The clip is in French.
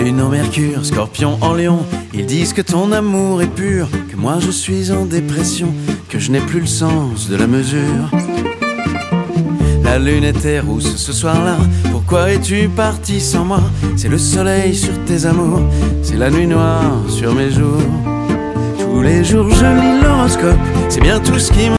Lune en Mercure, Scorpion en Lion, ils disent que ton amour est pur, que moi je suis en dépression, que je n'ai plus le sens de la mesure. La lune était rousse ce soir-là, pourquoi es-tu parti sans moi? C'est le soleil sur tes amours, c'est la nuit noire sur mes jours. Tous les jours je lis l'horoscope, c'est bien tout ce qui me